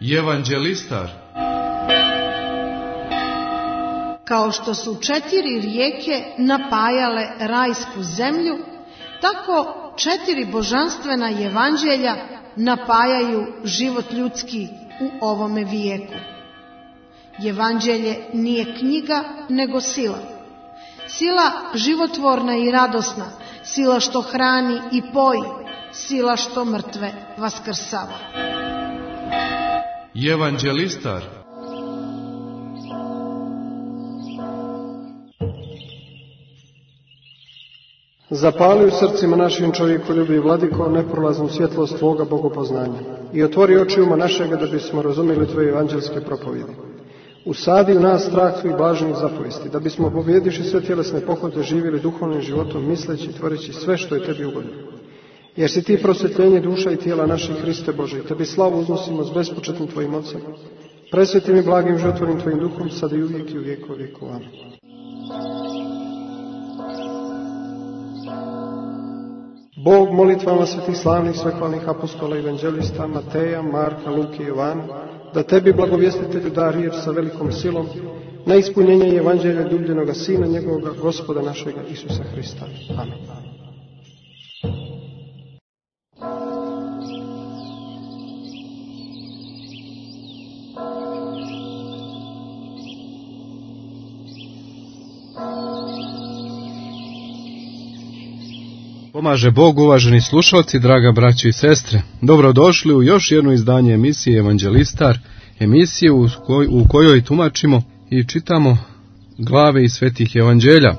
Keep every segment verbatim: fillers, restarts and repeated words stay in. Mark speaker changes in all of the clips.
Speaker 1: Evanđelistar.
Speaker 2: Kao što su četiri rijeke napajale rajsku zemlju, tako četiri božanstvena evanđelja napajaju život ljudski u ovome vijeku. Evanđelje nije knjiga, nego sila. Sila životvorna i radosna, sila što hrani i poji, sila što mrtve vaskrsava.
Speaker 1: Evanđelistar.
Speaker 3: Zapali u srcima našim čovjekoljubi, Vladiko, neprolaznu svjetlost Tvoga bogopoznanja i otvori oči uma našega da bismo razumjeli Tvoje evanđelske propovjedi. Usadi u nas strah Tvojih blaženih zapovesti, da bismo pobjediši sve tjelesne pohote živjeli duhovnim životom, misleći i tvoreći sve što je Tebi ugodno. Jer si Ti prosvjetljenje duša i tijela naših, Hriste Bože, i Tebi slavu uznosimo s bespočetnim Tvojim Otcem, presvetim i blagim životvornim Tvojim duhom, sada i uvijek i u vijeku vijekova. Amen. Bog molitvama svetih slavnih svehvalnih apostola i evanđelista Mateja, Marka, Luke i Jovana, da Tebi, blagovjestitelju, da riječ sa velikom silom na ispunjenje evanđelja ljubljenoga Sina njegovoga, Gospoda našega Isusa Hrista. Amen.
Speaker 4: Pomaže Bog, uvaženi slušalci, draga braćo i sestre. Dobrodošli u još jedno izdanje emisije Evanđelistar, emisije u, koj, u kojoj tumačimo i čitamo glave iz svetih evanđelja.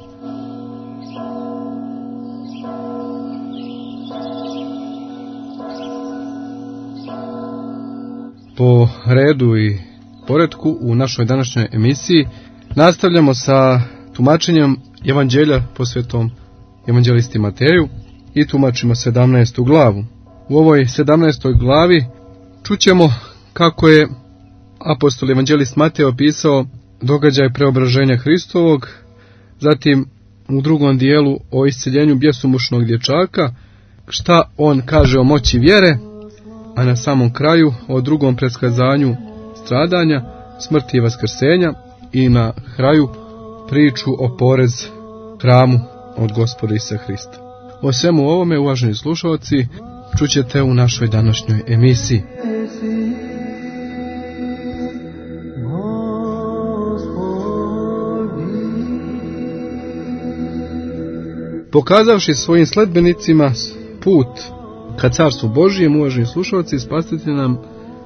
Speaker 4: Po redu i poretku u našoj današnjoj emisiji nastavljamo sa tumačenjem evanđelja po svetom evanđelisti Mateju i tumačimo sedamnaestu glavu. U ovoj sedamnaestoj glavi čućemo kako je apostol evanđelist Matej opisao događaj preobraženja Hristovog, zatim u drugom dijelu o isceljenju bjesomučnog dječaka, šta on kaže o moći vjere, a na samom kraju o drugom predskazanju stradanja, smrti i vaskrsenja i na kraju priču o porez hramu od Gospoda Isusa Hrista. O svemu ovome, uvaženi slušalci, čućete u našoj današnjoj emisiji. Pokazavši svojim sledbenicima put ka carstvu Božijem, uvaženi slušalci, spasitelj nam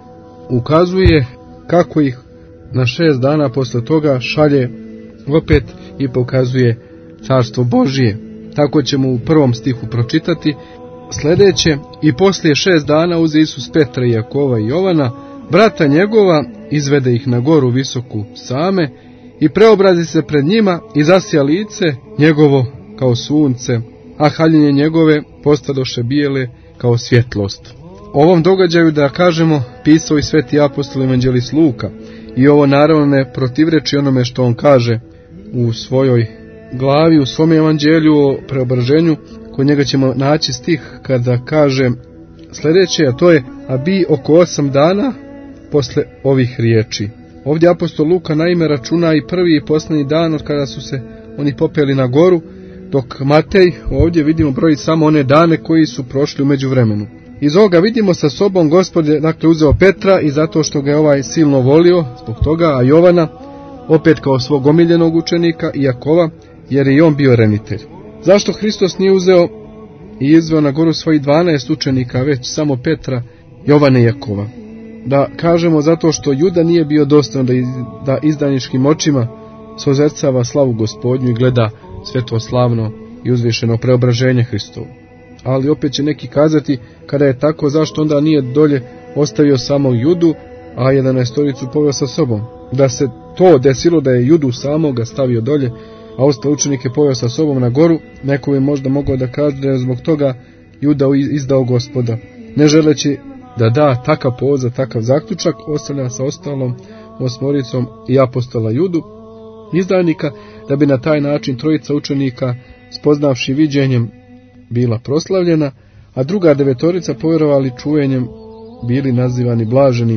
Speaker 4: ukazuje kako ih na šest dana posle toga šalje opet i pokazuje carstvo Božije. Tako ćemo u prvom stihu pročitati sljedeće: i poslije šest dana uze Isus Petra i Jakova i Jovana, brata njegova, izvede ih na goru visoku same i preobrazi se pred njima i zasja lice njegovo kao sunce, a haljine njegove postadoše bijele kao svjetlost. O ovom događaju, da kažemo, pisao i sveti apostol evanđelist Luka, i ovo naravno ne protivreči onome što on kaže u svojoj glavi, u svom evanđelju o preobraženju. Kod njega ćemo naći stih kada kaže sljedeće, a to je: a bi oko osam dana posle ovih riječi. Ovdje apostol Luka naime računa i prvi i posljednji dan od kada su se oni popeli na goru, dok Matej ovdje vidimo broji samo one dane koji su prošli u međuvremenu. Iz ovoga vidimo sa sobom Gospod je dakle uzeo Petra, i zato što ga je ovaj silno volio, zbog toga, a Jovana opet kao svog omiljenog učenika, i Jakova, jer je i on bio renitelj. Zašto Hristos nije uzeo i izveo na goru svojih dvanaest učenika, već samo Petra, Jovana i Jakova? Da kažemo zato što Juda nije bio dostojan da, iz, da izdajničkim očima sozercava slavu Gospodnju i gleda svetloslavno i uzvišeno preobraženje Hristovo. Ali opet će neki kazati, kada je tako, zašto onda nije dolje ostavio samog Judu, a jedanaestoricu poveo sa sobom? Da se to desilo da je Judu samoga stavio dolje, a ostale učenike poveo sa sobom na goru, neko bi možda mogao da kaže da je zbog toga Juda izdao Gospoda. Ne želeći da da takav povod za takav zaključak, ostavlja sa ostalom osmoricom i apostola Judu, izdajnika, da bi na taj način trojica učenika, spoznavši viđenjem, bila proslavljena, a druga devetorica, povjerovali čuvenjem, bili nazivani blaženim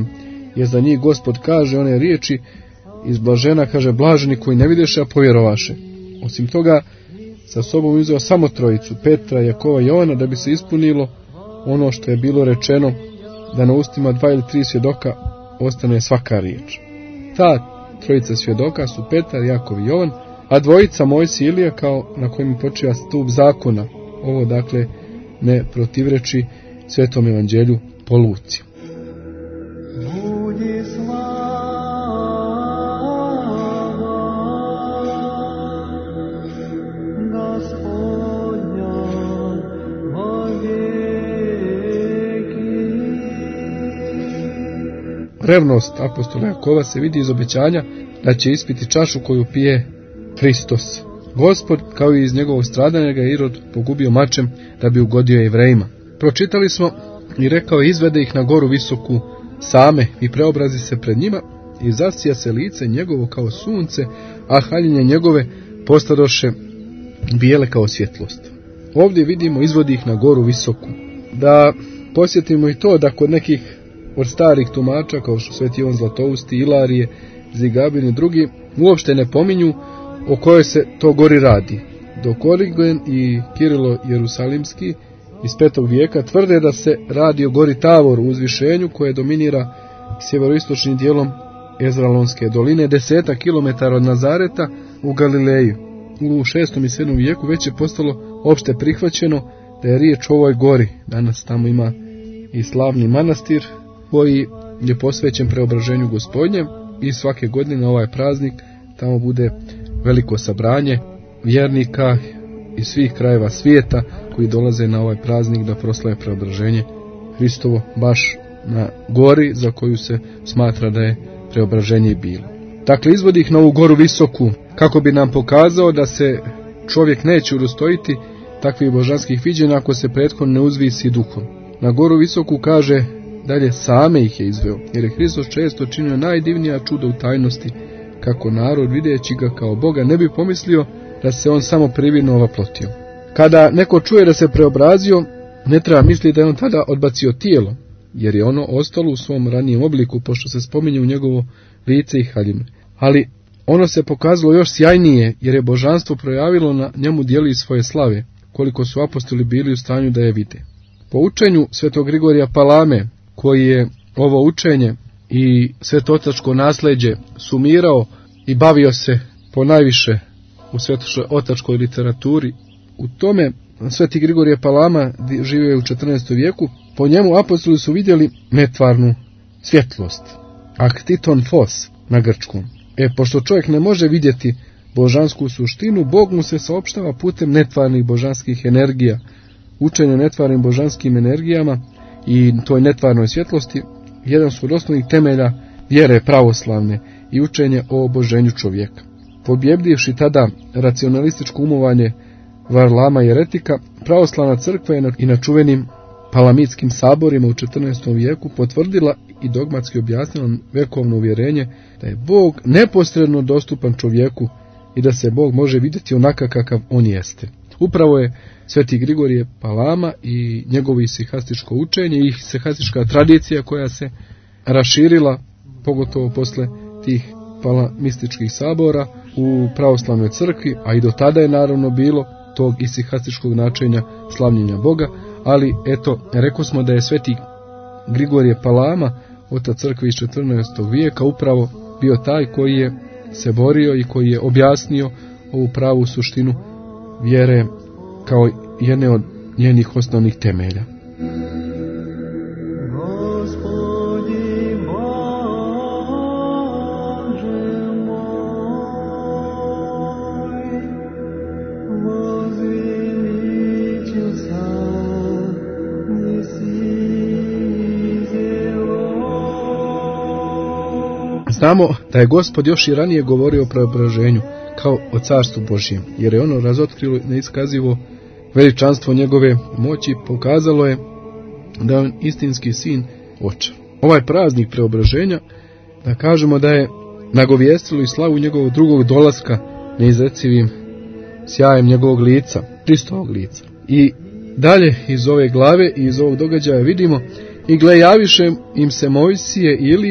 Speaker 4: jer za njih Gospod kaže one riječi iz Blažena, kaže blaženi koji ne videše, a povjerovaše. Osim toga, sa sobom uzeo samo trojicu, Petra, Jakova i Jovana, da bi se ispunilo ono što je bilo rečeno, da na ustima dva ili tri svjedoka ostane svaka riječ. Ta trojica svjedoka su Petar, Jakov i Jovan, a dvojica Mojsije i Ilija, kao na kojim počiva stup zakona. Ovo dakle ne protivreči Svetom evanđelju po Luci. Revnost apostola Jakova se vidi iz obećanja da će ispiti čašu koju pije Hristos. Gospod, kao i iz njegovog stradanja, ga Irod pogubio mačem da bi ugodio Jevrejima. Pročitali smo i rekao, izvede ih na goru visoku same i preobrazi se pred njima i zasija se lice njegovo kao sunce, a haljine njegove postadoše bijele kao svjetlost. Ovdje vidimo izvodi ih na goru visoku. Da posjetimo i to da kod nekih od starih tumača, kao što Sveti Ivan Zlatousti, Ilarije, Zigabin i drugi, uopšte ne pominju o kojoj se to gori radi. Dok Origen i Kirilo Jerusalimski iz petog vijeka tvrde da se radi o gori Tavor u uzvišenju koje dominira sjeveroistočnim dijelom Ezralonske doline, deseta kilometara od Nazareta u Galileju. U šestom i sedmom vijeku već je postalo opšte prihvaćeno da je riječ o ovoj gori. Danas tamo ima i slavni manastir koji je posvećen preobraženju Gospodnjem i svake godine na ovaj praznik tamo bude veliko sabranje vjernika iz svih krajeva svijeta koji dolaze na ovaj praznik da proslave preobraženje Hristovo baš na gori za koju se smatra da je preobraženje bilo. Dakle, izvodi ih na ovu goru visoku kako bi nam pokazao da se čovjek neće udostojiti takvih božanskih viđenja ako se prethodno ne uzvisi duhom. Na goru visoku, kaže dalje, same ih je izveo, jer je Hristos često činio najdivnija čuda u tajnosti, kako narod videći ga kao Boga ne bi pomislio da se on samo prividno ovaplotio. Kada neko čuje da se preobrazio, ne treba misliti da je on tada odbacio tijelo, jer je ono ostalo u svom ranijem obliku, pošto se spominje u njegovo lice i haljine. Ali ono se pokazalo još sjajnije, jer je božanstvo projavilo na njemu dijeli svoje slave, koliko su apostoli bili u stanju da je vide. Po učenju svetog Grigorija Palame, koji je ovo učenje i svetotačko nasljeđe sumirao i bavio se ponajviše u svetotačkoj literaturi, u tome sveti Grigorije Palama živio je u četrnaestom vijeku, po njemu apostoli su vidjeli netvarnu svjetlost, aktiton fos na grčkom. E, pošto čovjek ne može vidjeti božansku suštinu, Bog mu se saopštava putem netvarnih božanskih energija. Učenje netvarnim božanskim energijama i toj netvarnoj svjetlosti jedan su od osnovnih temelja vjere pravoslavne i učenje o oboženju čovjeka. Pobjedivši tada racionalističko umovanje Varlama i Jeretika, pravoslavna crkva je i na čuvenim palamitskim saborima u četrnaestom vijeku potvrdila i dogmatski objasnila vekovno uvjerenje da je Bog neposredno dostupan čovjeku i da se Bog može vidjeti onaka kakav on jeste. Upravo je sveti Grigorije Palama i njegovo isihastičko učenje i isihastička tradicija koja se raširila, pogotovo posle tih palamističkih sabora u pravoslavnoj crkvi, a i do tada je naravno bilo tog isihastičkog načenja slavljenja Boga, ali eto, rekao smo da je sveti Grigorije Palama, otac crkve iz četrnaestog vijeka, upravo bio taj koji je se borio i koji je objasnio ovu pravu suštinu vjere kao jedne od njenih osnovnih temelja. Znamo da je Gospod još i ranije govorio o preobraženju kao o carstvu Božjem, jer je ono razotkrilo neiskazivo veličanstvo njegove moći, pokazalo je da je on istinski sin Oča. Ovaj praznik preobraženja, da kažemo da je nagovijestilo i slavu njegovog drugog dolaska neizrecivim sjajem njegovog lica, Hristovog lica. I dalje iz ove glave i iz ovog događaja vidimo: i gle, javiše im se Mojsije i Ilija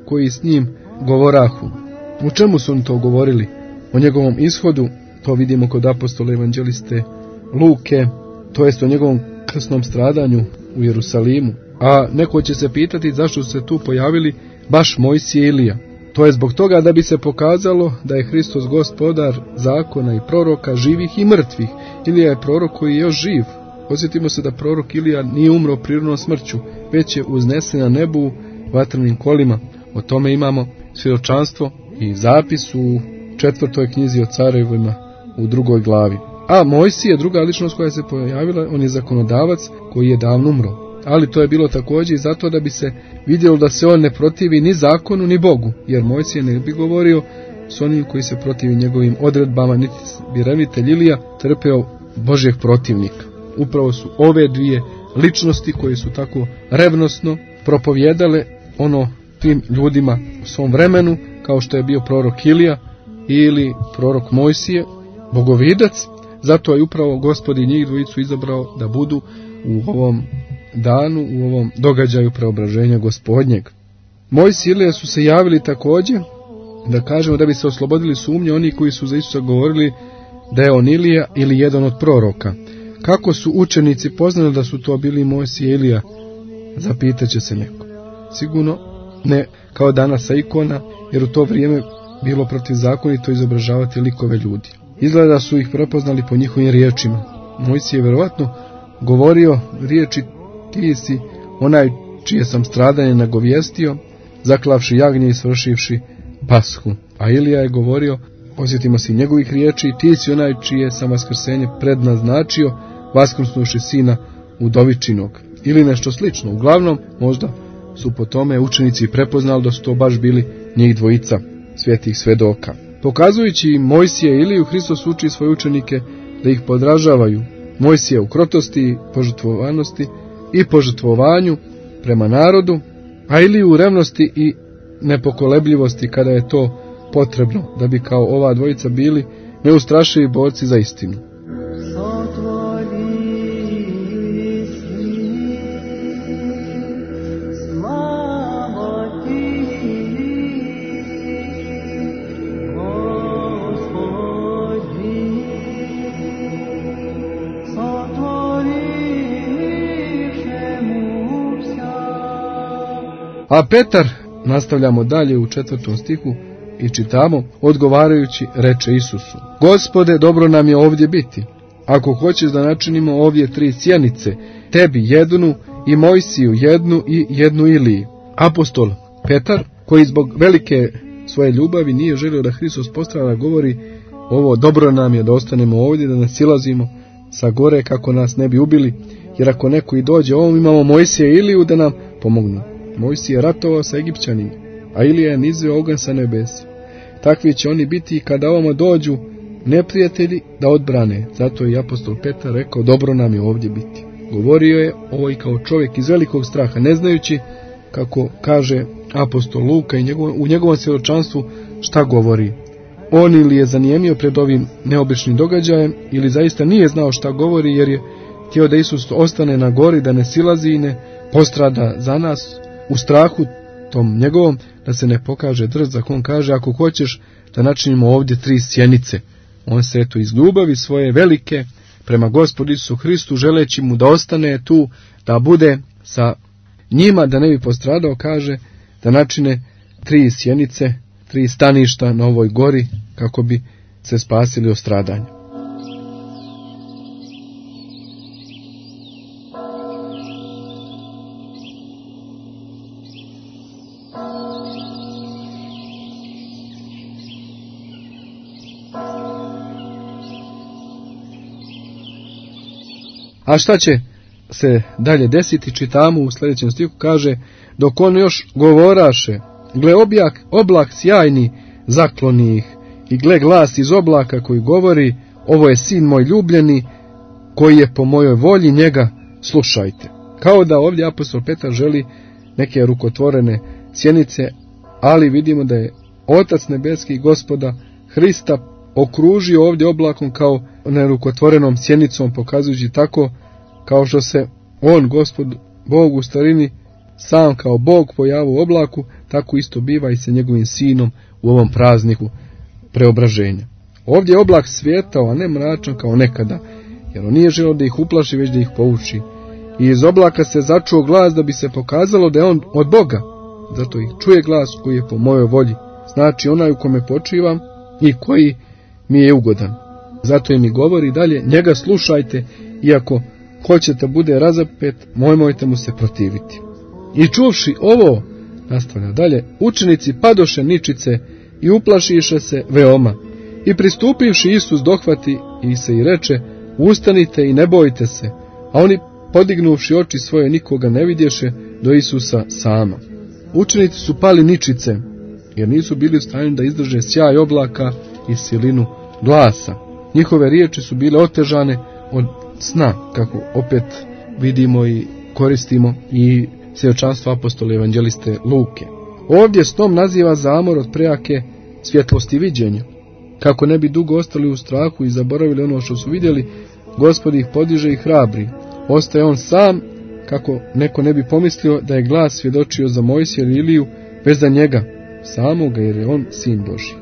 Speaker 4: koji s njim govorahu. U čemu su oni to govorili? O njegovom ishodu, to vidimo kod apostola evanđeliste Luke, to jest o njegovom krsnom stradanju u Jerusalimu. A neko će se pitati zašto su se tu pojavili baš Mojsije i Ilija. To je zbog toga da bi se pokazalo da je Hristos gospodar zakona i proroka, živih i mrtvih. Ilija je prorok koji je još živ. Posjetimo se da prorok Ilija nije umro prirodnom smrću, već je uznesen na nebu vatrenim kolima. O tome imamo svjedočanstvo i zapis u četvrtoj knjizi o carevima u drugoj glavi. A Mojsije je druga ličnost koja se pojavila, on je zakonodavac koji je davno umro. Ali to je bilo također i zato da bi se vidjelo da se on ne protivi ni zakonu ni Bogu, jer Mojsije ne bi govorio s onim koji se protivi njegovim odredbama, niti bi revitelj Ilija trpeo Božjeg protivnika. Upravo su ove dvije ličnosti koje su tako revnosno propovjedale ono tim ljudima u svom vremenu, kao što je bio prorok Ilija ili prorok Mojsije, bogovidac. Zato je upravo Gospod i njih dvojicu izabrao da budu u ovom danu, u ovom događaju preobraženja Gospodnjeg. Mojsije i Ilija su se javili također, da kažemo, da bi se oslobodili sumnje oni koji su za Isusa govorili da je on Ilija ili jedan od proroka. Kako su učenici poznali da su to bili Mojsije i Ilija? Zapitaće se neko. Sigurno ne kao danas sa ikona, jer u to vrijeme bilo protivzakonito izobražavati likove ljudi. Izgleda da su ih prepoznali po njihovim riječima. Mojsije je vjerovatno govorio riječi: ti si onaj čije sam stradanje nagovijestio, zaklavši jagnje i svršivši pashu. A Ilija je govorio, osjetimo se njegovih riječi: ti si onaj čije sam vaskrsenje prednaznačio, vaskrsnuši sina udovičinog. Ili nešto slično. Uglavnom, možda su po tome učenici prepoznali da su to baš bili njih dvojica svetih svedoka. Pokazujući Mojsije i Iliju, Hristos uči svoje učenike da ih podražavaju. Mojsije u krotosti, požrtvovanosti i požrtvovanju prema narodu, a Iliju u revnosti i nepokolebljivosti kada je to potrebno, da bi kao ova dvojica bili neustrašivi borci za istinu. A Petar, nastavljamo dalje u četvrtom stihu i čitamo, odgovarajući reče Isusu: Gospode, dobro nam je ovdje biti. Ako hoćeš da načinimo ovdje tri sjenice, tebi jednu i Mojsiju jednu i jednu Iliji. Apostol Petar, koji zbog velike svoje ljubavi nije želio da Hristos postrada, govori ovo: dobro nam je da ostanemo ovdje, da nas silazimo sa gore kako nas ne bi ubili, jer ako neko i dođe ovom, imamo Mojsija i Iliju da nam pomognu. Mojsije je ratovao sa Egipćanima, a Ilija je nizio oganj sa nebesa. Takvi će oni biti kada ovamo dođu neprijatelji da odbrane. Zato je apostol Petar rekao: dobro nam je ovdje biti. Govorio je ovo i kao čovjek iz velikog straha, ne znajući, kako kaže apostol Luka i njegov, u njegovom svjedočanstvu, šta govori. On ili je zanijemio pred ovim neobičnim događajem, ili zaista nije znao šta govori, jer je htio da Isus ostane na gori, da ne silazi i ne postrada za nas, u strahu tom njegovom da se ne pokaže drzak. On kaže: ako hoćeš da načinimo ovdje tri sjenice. On se eto iz ljubavi svoje velike prema Gospodu Isusu Hristu, želeći mu da ostane tu, da bude sa njima, da ne bi postradao, kaže da načine tri sjenice, tri staništa na ovoj gori, kako bi se spasili od stradanja. A šta će se dalje desiti? Čitamo u sljedećem stihu, kaže: dok on još govoraše, gle objak, oblak sjajni zakloni ih, i gle glas iz oblaka koji govori: ovo je sin moj ljubljeni, koji je po mojoj volji, njega slušajte. Kao da ovdje apostol Petar želi neke rukotvorene sjenice, ali vidimo da je Otac nebeski, Gospoda Hrista, okružio ovdje oblakom kao nerukotvorenom sjenicom, pokazujući tako kao što se on, Gospod Bog, u starini sam kao Bog pojavu u oblaku, tako isto biva i sa njegovim sinom u ovom prazniku preobraženja. Ovdje je oblak svijetao, a ne mračan kao nekada, jer on nije želio da ih uplaši, već da ih pouči. I iz oblaka se začuo glas da bi se pokazalo da je on od Boga. Zato ih čuje glas koji je po mojoj volji, znači onaj u kome počivam i koji mi je ugodan. Zato im i govori dalje, njega slušajte, iako hoćete bude razapet, mojmojte mu se protiviti. I čuvši ovo, nastavlja dalje, učenici padoše ničice i uplašiše se veoma. I pristupivši Isus dohvati i se i reče, ustanite i ne bojte se, a oni podignuvši oči svoje nikoga ne vidješe do Isusa sama. Učenici su pali ničice, jer nisu bili u stanju da izdrže sjaj oblaka i silinu glasa. Njihove riječi su bile otežane od sna, kako opet vidimo i koristimo i svjedočanstvo apostola evanđeliste Luke. Ovdje snom naziva zamor od prejake svjetlosti viđenja. Kako ne bi dugo ostali u strahu i zaboravili ono što su vidjeli, Gospod ih podiže i hrabri. Ostaje on sam, kako neko ne bi pomislio da je glas svjedočio za Mojsija ili Iliju, već za njega samoga, jer je on sin Božji.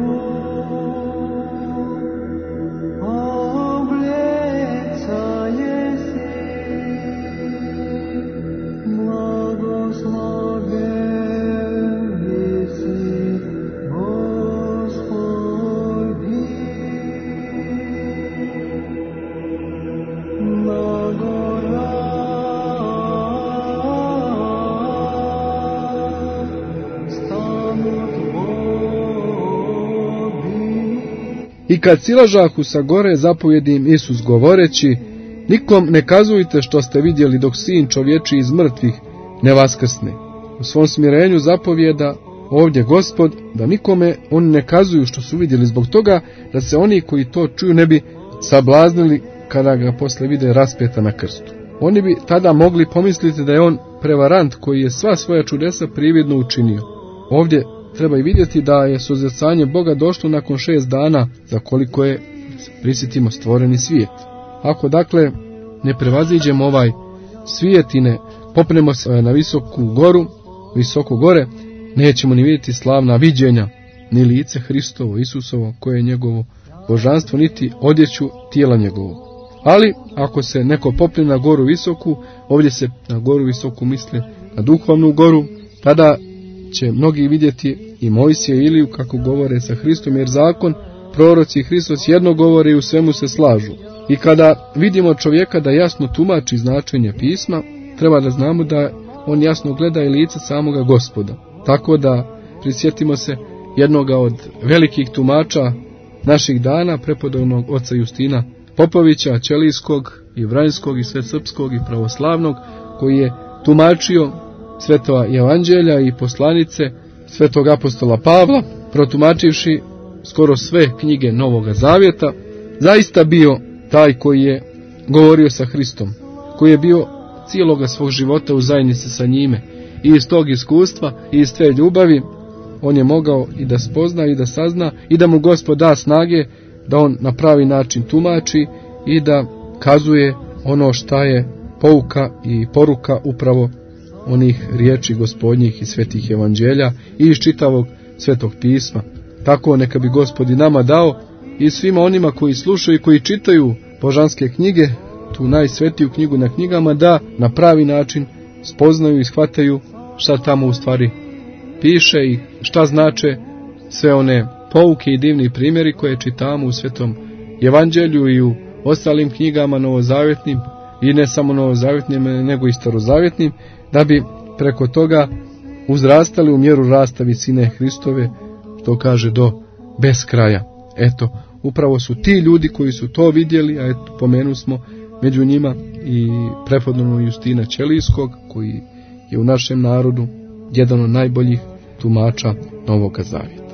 Speaker 4: I kad silažahu sa gore, zapovjedi im Isus govoreći, nikom ne kazujte što ste vidjeli dok sin čovječi iz mrtvih ne vaskrsne. U svom smirenju zapovjeda ovdje Gospod da nikome oni ne kazuju što su vidjeli, zbog toga da se oni koji to čuju ne bi sablaznili kada ga posle vide raspeta na krstu. Oni bi tada mogli pomisliti da je on prevarant koji je sva svoja čudesa prividno učinio. Ovdje treba i vidjeti da je suzrcanje Boga došlo nakon šest dana, za koliko je, prisjetimo, stvoreni svijet. Ako dakle ne prevaziđemo ovaj svijet i ne popnemo se na visoku goru, visoko gore, nećemo ni vidjeti slavna viđenja, ni lice Hristovo, Isusovo, koje je njegovo božanstvo, niti odjeću tijela njegovog. Ali ako se neko popne na goru visoku, ovdje se na goru visoku misli na duhovnu goru, tada će mnogi vidjeti i Mojsija i Iliju kako govore sa Hristom, jer zakon, proroci i Hristos jedno govore i u svemu se slažu. I kada vidimo čovjeka da jasno tumači značenje pisma, treba da znamo da on jasno gleda i lice samoga Gospoda. Tako da prisjetimo se jednoga od velikih tumača naših dana, prepodobnog oca Justina Popovića, Ćelijskog i Vranjskog i Svesrpskog i pravoslavnog, koji je tumačio Svetova evanđelja i poslanice Svetog apostola Pavla, protumačivši skoro sve knjige Novoga Zavjeta, zaista bio taj koji je govorio sa Hristom, koji je bio cijeloga svog života u zajednici sa njime, i iz tog iskustva i iz te ljubavi on je mogao i da spozna i da sazna i da mu Gospod da snage da on na pravi način tumači i da kazuje ono šta je pouka i poruka upravo onih riječi Gospodnjih i svetih evanđelja i iz čitavog svetog pisma. Tako neka bi Gospod i nama dao i svima onima koji slušaju i koji čitaju božanske knjige, tu najsvetiju knjigu na knjigama, da na pravi način spoznaju i shvataju šta tamo u stvari piše i šta znače sve one pouke i divni primjeri koje čitamo u svetom evanđelju i u ostalim knjigama novozavjetnim, i ne samo novozavjetnim nego i starozavjetnim, da bi preko toga uzrastali u mjeru rasta visine Hristove, što kaže do beskraja. Eto, upravo su ti ljudi koji su to vidjeli, a eto, pomenu smo među njima i prepodobnog Justina Ćelijskog, koji je u našem narodu jedan od najboljih tumača Novoga Zavjeta.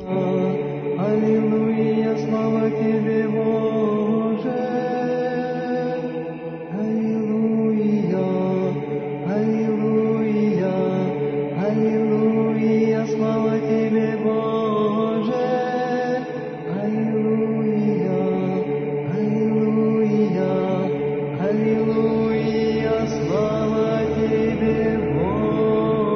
Speaker 1: Hallelujah, slava Tebe, Bože.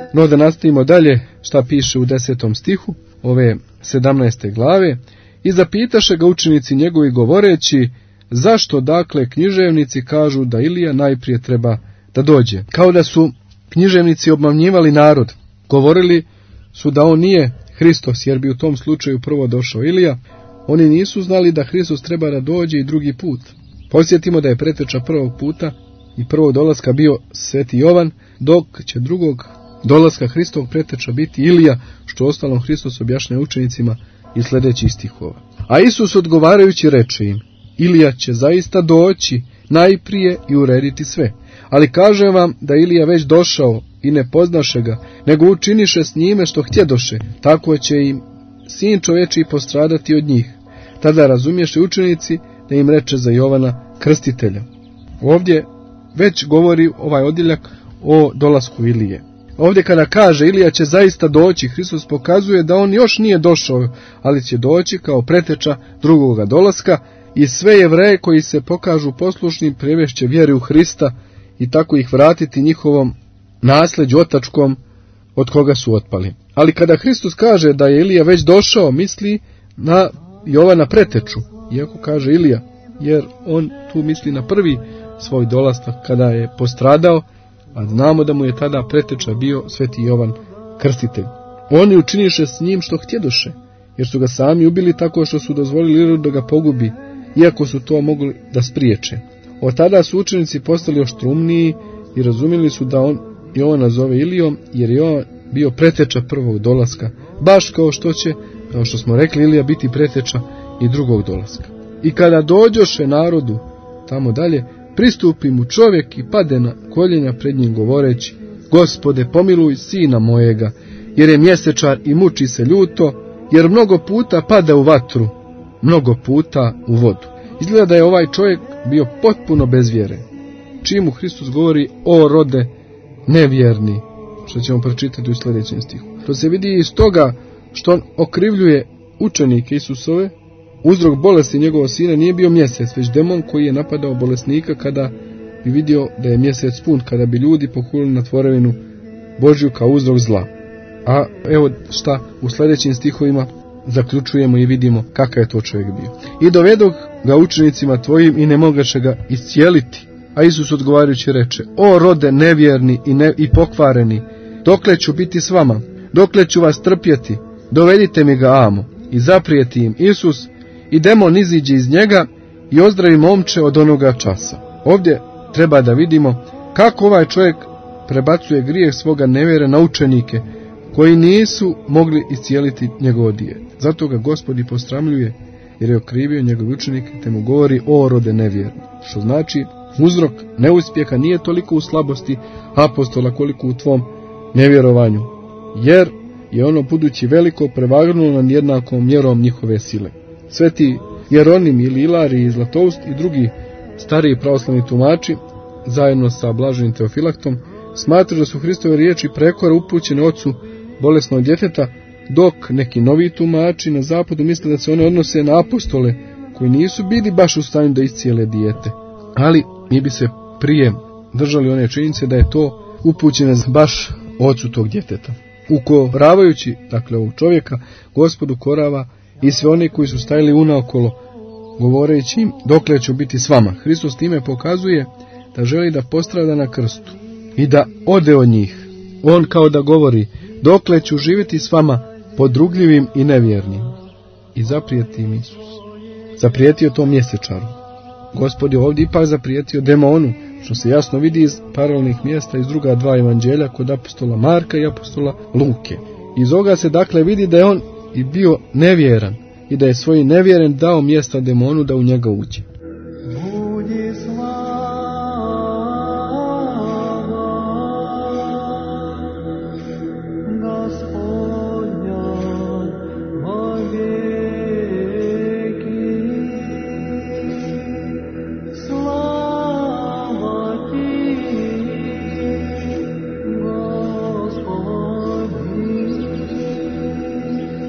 Speaker 4: No da nastavimo dalje šta piše u desetom stihu ove sedamnaeste glave. I zapitaše ga učenici njegovi govoreći, zašto dakle književnici kažu da Ilija najprije treba da dođe? Kao da su književnici obmanjivali narod. Govorili su da on nije Hristos, jer bi u tom slučaju prvo došao Ilija. Oni nisu znali da Hristos treba da dođe i drugi put. Posjetimo da je preteča prvog puta i prvog dolaska bio Sveti Jovan, dok će drugog dolaska Hristovog preteča biti Ilija, što ostalom Hristos objašnjava učenicima iz sljedećih stihova. A Isus odgovarajući reče im, Ilija će zaista doći najprije i urediti sve. Ali kažem vam da Ilija već došao i ne poznaše ga, nego učiniše s njime što htjedoše, tako će im sin čovječiji postradati od njih. Tada razumješe učenici da im reče za Jovana Krstitelja. Ovdje već govori ovaj odjeljak o dolasku Ilije. Ovdje kada kaže Ilija će zaista doći, Hristos pokazuje da on još nije došao, ali će doći kao preteča drugoga dolaska i sve Jevreje koji se pokažu poslušnim privešće vjeri u Hrista i tako ih vratiti njihovom nasljeđu otačkom od koga su otpali. Ali kada Hristos kaže da je Ilija već došao, misli na Jovana preteču, iako kaže Ilija, jer on tu misli na prvi svoj dolazak kada je postradao, a znamo da mu je tada preteča bio Sveti Jovan Krstitelj. Oni učiniše s njim što htjedoše, jer su ga sami ubili tako što su dozvolili Irodu da ga pogubi, iako su to mogli da spriječe. Od tada su učenici postali oštrumniji i razumjeli su da on Jovana zove Ilijom, jer je on bio preteča prvog dolaska, baš kao što će, kao što smo rekli, Ilija biti preteča i drugog dolaska. I kada dođoše narodu tamo dalje, pristupi mu čovjek i pade na koljenja pred njim govoreći, Gospode, pomiluj sina mojega, jer je mjesečar i muči se ljuto, jer mnogo puta pada u vatru, mnogo puta u vodu. Izgleda da je ovaj čovjek bio potpuno bez vjere. Čim mu Hristos govori, o rode nevjerni, što ćemo pročitati u sljedećem stihu. To se vidi iz toga što on okrivljuje učenike Isusove. Uzrok bolesti njegovog sina nije bio mjesec, već demon koji je napadao bolesnika kada bi vidio da je mjesec pun, kada bi ljudi pohulili na tvorevinu Božju kao uzrok zla. A evo šta u sljedećim stihovima zaključujemo i vidimo kakav je to čovjek bio. I dovedog ga učenicima tvojim i ne mogaše ga iscijeliti. A Isus odgovarajući reče, o rode nevjerni i, ne, i pokvareni, dokle ću biti s vama, dokle ću vas trpjeti, dovedite mi ga amo. I zaprijeti im Isus, i demon iziđe iz njega i ozdravi momče od onoga časa. Ovdje treba da vidimo kako ovaj čovjek prebacuje grijeh svoga nevjere na učenike koji nisu mogli iscijeliti njegovo dijete. Zato ga Gospod i postramljuje, jer je okrivio njegov učenik te mu govori o rode nevjerni. Što znači uzrok neuspjeha nije toliko u slabosti apostola koliko u tvom nevjerovanju, jer je ono budući veliko prevagnulo nad jednakom mjerom njihove sile. Sveti Jeronim ili Ilarij i Zlatoust i drugi stariji pravoslavni tumači, zajedno sa blaženim Teofilaktom, smatraju da su Hristove riječi prekora upućene ocu bolesnog djeteta, dok neki novi tumači na zapadu misle da se one odnose na apostole koji nisu bili baš u stanju da iscijele dijete. Ali mi bi se prije držali one činjenice da je to upućeno baš ocu tog djeteta. Ukoravajući, dakle, ovog čovjeka, Gospod ukorava i sve one koji su stajali unaokolo, govoreći im, dokle ću biti s vama. Hristos time pokazuje da želi da postrada na krstu i da ode od njih. On kao da govori, dokle ću živjeti s vama podrugljivim i nevjernim. I zaprijeti im Isus. Zaprijetio to mjesečaru. Gospod je ovdje ipak zaprijetio demonu, što se jasno vidi iz paralelnih mjesta iz druga dva evanđelja kod apostola Marka i apostola Luke. Iz ovoga se dakle vidi da je on i bio nevjeran i da je svoj nevjeren dao mjesta demonu da u njega uđe.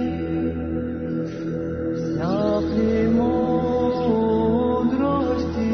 Speaker 1: Mudrosti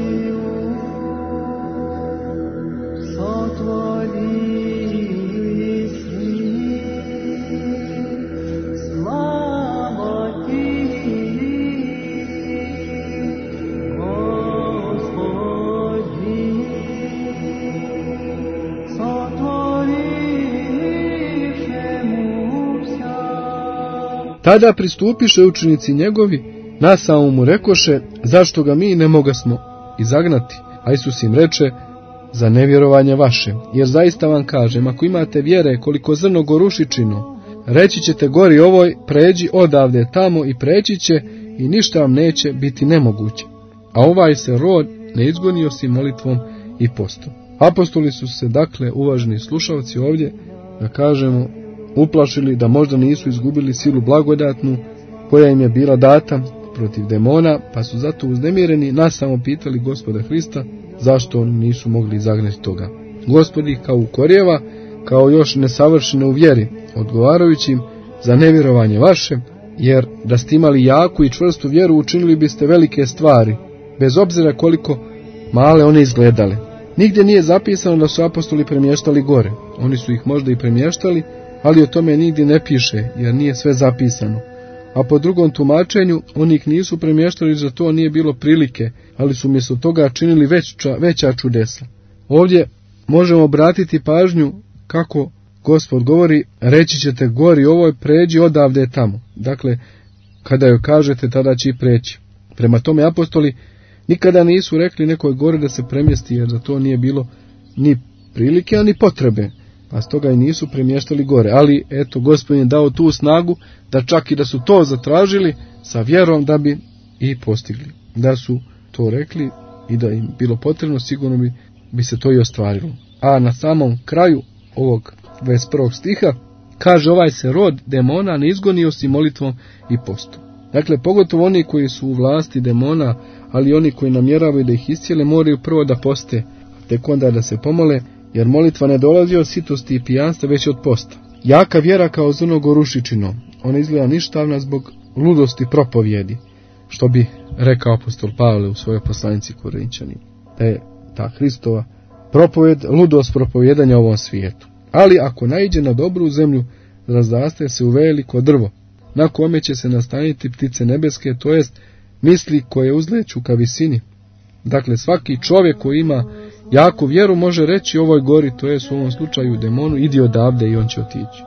Speaker 4: Tada pristupiše učenici njegovi, nasamom mu rekoše, zašto ga mi ne mogasmo izagnati? A Isus im reče, za nevjerovanje vaše, jer zaista vam kažem, ako imate vjere koliko zrno gorušičino, reći ćete gori ovoj, pređi odavde tamo i preći će i ništa vam neće biti nemoguće. A ovaj se rod ne izgonio si molitvom i postom. Apostoli su se, dakle, uvaženi slušalci ovdje, da kažemo, uplašili da možda nisu izgubili silu blagodatnu koja im je bila data protiv demona, pa su zato uznemireni nasamo pitali Gospoda Hrista zašto oni nisu mogli izagnati toga. Gospod ih kao ukorjeva, kao još nesavršene u vjeri, odgovarajući im za nevjerovanje vaše, jer da ste imali jaku i čvrstu vjeru učinili biste velike stvari, bez obzira koliko male one izgledale. Nigdje nije zapisano da su apostoli premještali gore. Oni su ih možda i premještali, ali o tome nigdje ne piše, jer nije sve zapisano. A po drugom tumačenju, oni ih nisu premještali, za to nije bilo prilike, ali su umjesto toga činili veća, veća čudesa. Ovdje možemo obratiti pažnju kako Gospod govori, reći ćete gori ovoj, pređi odavde tamo. Dakle, kada joj kažete, tada će i preći. Prema tome apostoli nikada nisu rekli nekoj gori da se premjesti, jer za to nije bilo ni prilike, a ni potrebe. Pa stoga i nisu premještali gore. Ali, eto, Gospodin je dao tu snagu da čak i da su to zatražili sa vjerom da bi i postigli. Da su to rekli i da im bilo potrebno, sigurno bi, bi se to i ostvarilo. A na samom kraju ovog dvadeset prvog stiha kaže, ovaj se rod demona ne izgonio si molitvom i postom. Dakle, pogotovo oni koji su u vlasti demona, ali oni koji namjeravaju da ih iscijele, moraju prvo da poste, tek onda da se pomole, jer molitva ne dolazi od sitosti i pijanstva, već od posta. Jaka vjera kao zrno gorušičino, ona izgleda ništavna zbog ludosti propovjedi, što bi rekao apostol Pavle u svojoj poslanici Korinčanima. Da je ta Hristova propovjed ludost propovjedanja ovom svijetu. Ali ako naiđe na dobru zemlju, razraste se u veliko drvo, na kome će se nastaniti ptice nebeske, to jest misli koje uzleću ka visini. Dakle, svaki čovjek koji ima jaku vjeru može reći ovoj gori, to jest u ovom slučaju demonu, idi odavde i on će otići.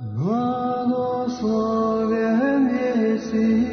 Speaker 1: Blagosloven jesi,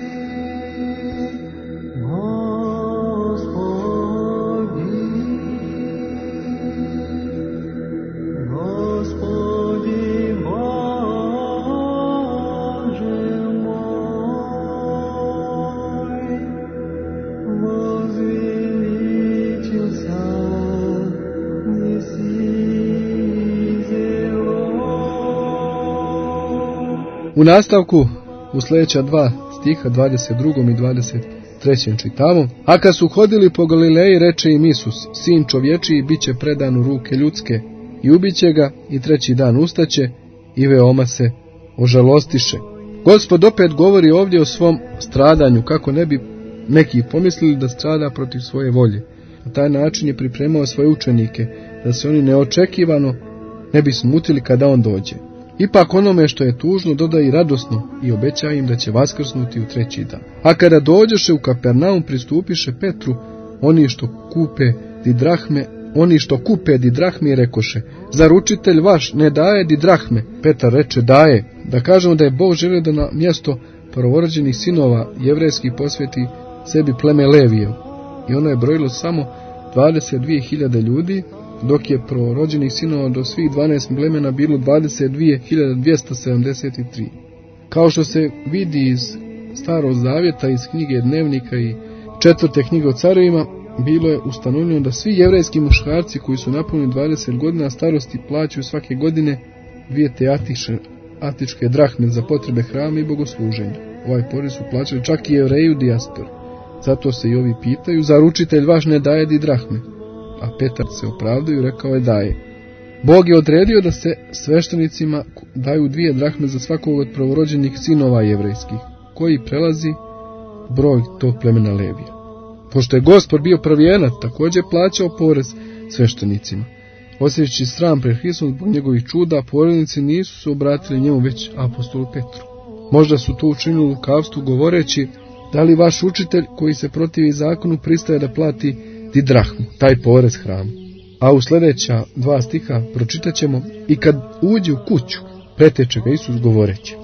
Speaker 4: U nastavku, u sljedeća dva stiha, dvadeset drugom i dvadeset trećem čitamo, a kad su hodili po Galileji, reče im Isus, sin čovječiji bit će predan u ruke ljudske i ubiće ga i treći dan ustaće i veoma se ožalostiše. Gospod opet govori ovdje o svom stradanju, kako ne bi neki pomislili da strada protiv svoje volje. Na taj način je pripremao svoje učenike, da se oni neočekivano ne bi smutili kada on dođe. Ipak onome što je tužno doda i radosno i obeća im da će vaskrsnuti u treći dan. A kada dođeše u Kapernaum, pristupiše Petru, oni što kupe di drahme, oni što kupe di drahme i rekoše, zar učitelj vaš ne daje di drahme? Petar reče, daje. Da kažemo da je Bog želio da na mjesto prvorođenih sinova jevrejskih posveti sebi pleme Levijev. I ono je brojilo samo dvadeset dvije hiljade ljudi, dok je prvorođenih sinova do svih dvanaest plemena bilo dvadeset dvije hiljade dvjesto sedamdeset tri. Kao što se vidi iz Starog zavjeta, iz knjige Dnevnika i četvrte knjige o carevima, bilo je ustanovljeno da svi jevrejski muškarci koji su napunili dvadeset godina starosti plaćaju svake godine dvije te atičke, atičke drahme za potrebe hrama i bogosluženja. Ovaj porez su plaćali čak i Jevreji u dijaspori. Zato se i ovi pitaju, zar učitelj vaš ne daje di drahme? A Petar se opravdaju i rekao je daje. Bog je odredio da se sveštenicima daju dvije drahme za svakog od prvorođenih sinova jevrejskih, koji prelazi broj tog plemena Levija. Pošto je Gospod bio prvijenac, također plaćao porez sveštenicima. Osjećajući sram pred Hristom zbog njegovih čuda, poreznici nisu se obratili njemu već apostolu Petru. Možda su to učinili u lukavstvu govoreći, da li vaš učitelj koji se protivi zakonu pristaje da plati di drahmu, taj porez hramu. A u sljedeća dva stiha pročitat ćemo, i kad uđe u kuću, preteče ga Isus govoreći,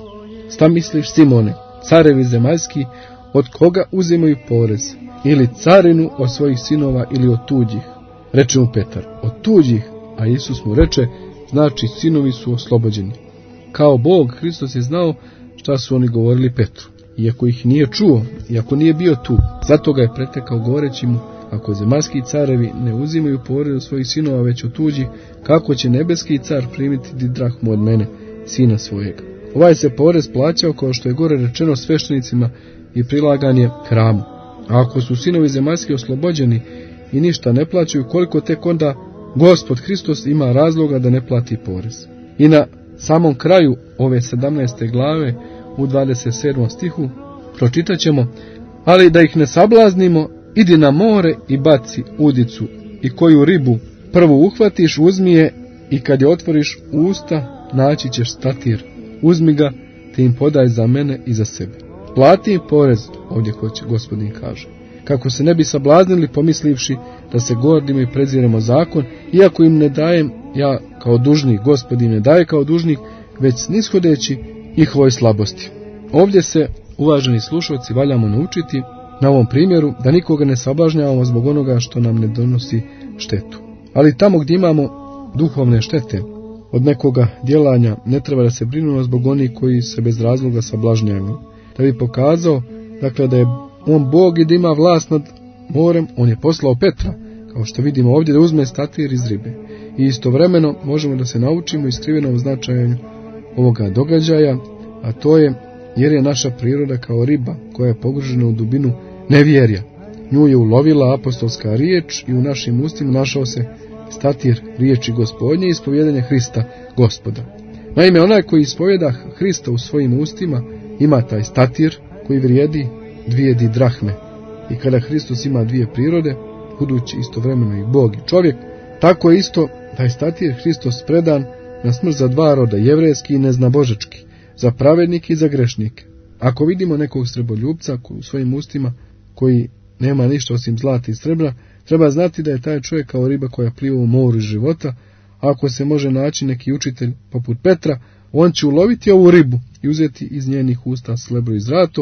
Speaker 4: Šta misliš, Simone, carevi zemaljski, od koga uzimaju porez? Ili carinu od svojih sinova ili od tuđih? Reče mu Petar, od tuđih, a Isus mu reče, znači sinovi su oslobođeni. Kao Bog, Hristos je znao šta su oni govorili Petru, iako ih nije čuo, iako nije bio tu. Zato ga je pretekao govoreći mu, ako zemaljski carevi ne uzimaju porez od svojih sinova već od tuđih, kako će nebeski car primiti didrahmu od mene, sina svojega? Ovaj se porez plaćao, kao što je gore rečeno, sveštenicima i prilagan je hramu. A ako su sinovi zemaljski oslobođeni i ništa ne plaćaju, koliko tek onda Gospod Hristos ima razloga da ne plati porez. I na samom kraju ove sedamnaeste glave u dvadeset sedmom stihu pročitat ćemo, ali da ih ne sablaznimo, idi na more i baci udicu i koju ribu prvo uhvatiš, uzmi je i kad je otvoriš usta, naći ćeš statir. Uzmi ga, te im podaj za mene i za sebe. Plati im porez, ovdje hoće Gospodin kaže, kako se ne bi sablaznili pomislivši da se gordimo i preziremo zakon, iako im ne dajem ja kao dužnik, Gospodin ne daje kao dužnik, već snishodeći njihovoj slabosti. Ovdje se, uvaženi slušalci, valjamo naučiti na ovom primjeru da nikoga ne sablažnjavamo zbog onoga što nam ne donosi štetu. Ali tamo gdje imamo duhovne štete od nekoga djelanja, ne treba da se brinemo zbog onih koji se bez razloga sablažnjavaju. Da bi pokazao, dakle, da je on Bog i da ima vlast nad morem, on je poslao Petra, kao što vidimo ovdje, da uzme statir iz ribe. I istovremeno možemo da se naučimo iskrivenom značajanju ovoga događaja, a to je jer je naša priroda kao riba koja je pogružena u dubinu nevjerja. Nju je ulovila apostolska riječ i u našim ustima našao se statir riječi Gospodnje i ispovjedanje Hrista Gospoda. Naime, onaj koji ispovjeda Hrista u svojim ustima ima taj statir koji vrijedi dvije didrahme. I kada Hristos ima dvije prirode, budući istovremeno i Bog i čovjek, tako je isto taj statir Hristos predan na smrt za dva roda, jevrejski i neznabožečki, za pravednike i za grešnike. Ako vidimo nekog sreboljupca u svojim ustima koji nema ništa osim zlata i srebra, treba znati da je taj čovjek kao riba koja pliva u moru života. Ako se može naći neki učitelj poput Petra, on će uloviti ovu ribu i uzeti iz njenih usta srebro i zlato,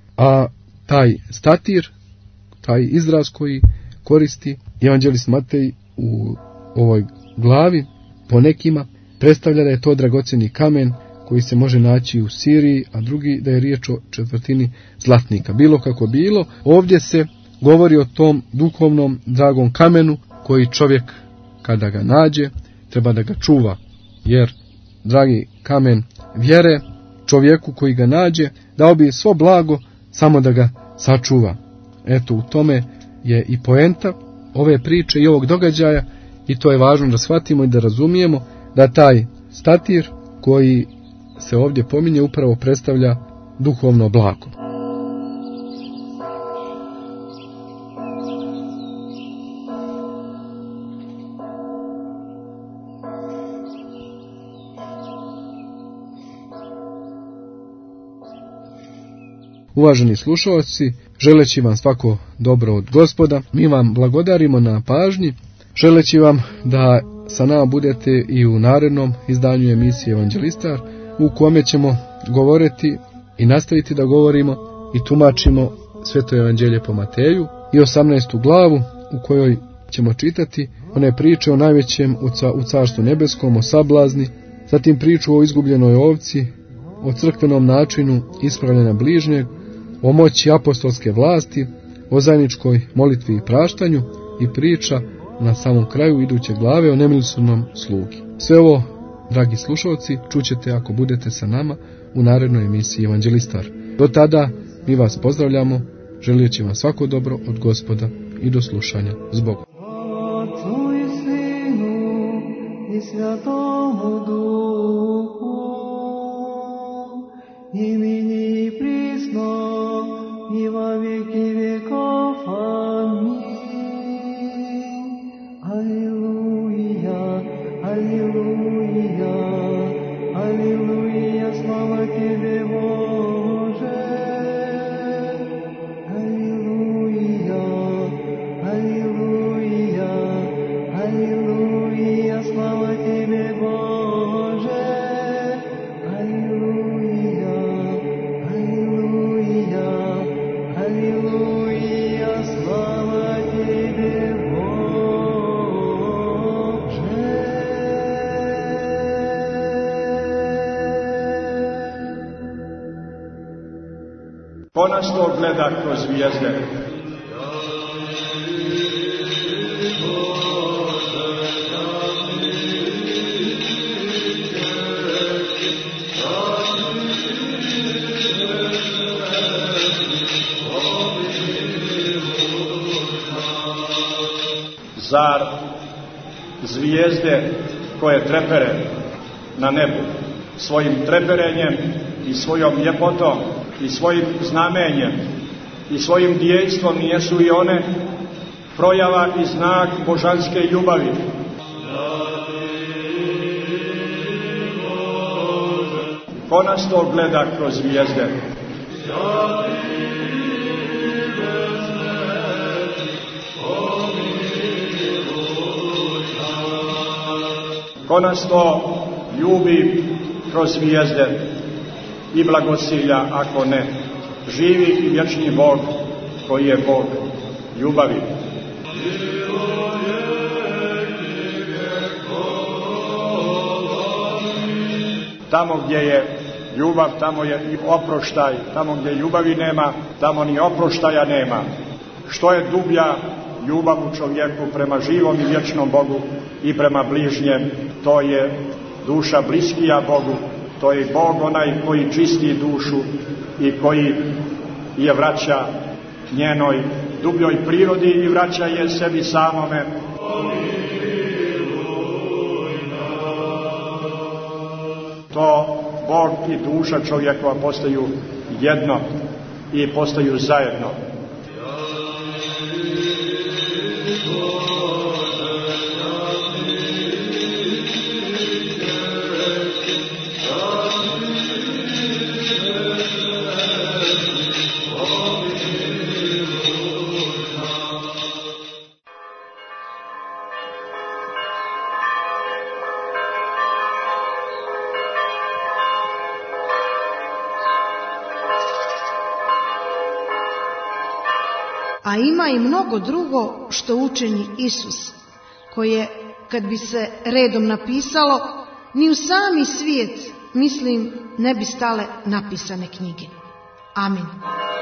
Speaker 4: a taj statir, taj izraz koji koristi evanđelist Matej u ovoj glavi, po nekima predstavlja da je to dragocjeni kamen koji se može naći u Siriji, a drugi da je riječ o četvrtini zlatnika. Bilo kako bilo, ovdje se govori o tom duhovnom dragom kamenu koji čovjek kada ga nađe treba da ga čuva, jer dragi kamen vjere čovjeku koji ga nađe dao bi svo blago samo da ga sačuva. Eto, u tome je i poenta ove priče i ovog događaja, i to je važno da shvatimo i da razumijemo da taj statir koji se ovdje pominje upravo predstavlja duhovno blago. Uvaženi slušalci, želeći vam svako dobro od Gospoda, mi vam blagodarimo na pažnji, želeći vam da sa nama budete i u narednom izdanju emisije Evanđelistar, u kome ćemo govoriti i nastaviti da govorimo i tumačimo Sveto evanđelje po Mateju i osamnaestu glavu, u kojoj ćemo čitati one priče o najvećem u Carstvu nebeskom, o sablazni, zatim priču o izgubljenoj ovci, o crkvenom načinu ispravljanja bližnjeg, o moći apostolske vlasti, o zajedničkoj molitvi i praštanju i priča na samom kraju iduće glave o nemilosrdnom slugi. Sve ovo, dragi slušalci, čućete ako budete sa nama u narednoj emisiji Evanđelistar. Do tada mi vas pozdravljamo, želeći vam svako dobro od Gospoda i do slušanja. S Bogom.
Speaker 1: Отцу и Сыну и Святому Духу, и ныне и присно, и во веки веков. Аминь. Аллилуйя, аллилуйя, аллилуйя, слава Тебе, Боже. Аллилуйя, аллилуйя, аллилуйя, слава Тебе, Боже.
Speaker 5: nas to gleda kroz zvijezde? Zar zvijezde koje trepere na nebu svojim treperenjem i svojom ljepotom i svojim znamenjem i svojim djejstvom nijesu i one projava i znak božanske ljubavi? Ko nas to gleda kroz zvijezde? Ko nas to ljubi kroz zvijezde i blagosilja, ako ne, živi i vječni Bog koji je Bog ljubavi. Tamo gdje je ljubav, tamo je i oproštaj. Tamo gdje ljubavi nema, tamo ni oproštaja nema. Što je dublja ljubav u čovjeku prema živom i vječnom Bogu i prema bližnjem, to je duša bliskija Bogu, to je Bog onaj koji čisti dušu i koji je vraća njenoj dubljoj prirodi i vraća je sebi samome. To Bog i duša čovjekova postaju jedno i postaju zajedno.
Speaker 2: A ima i mnogo drugo što učini Isus, koje, kad bi se redom napisalo, ni u sami svijet, mislim, ne bi stale napisane knjige. Amin.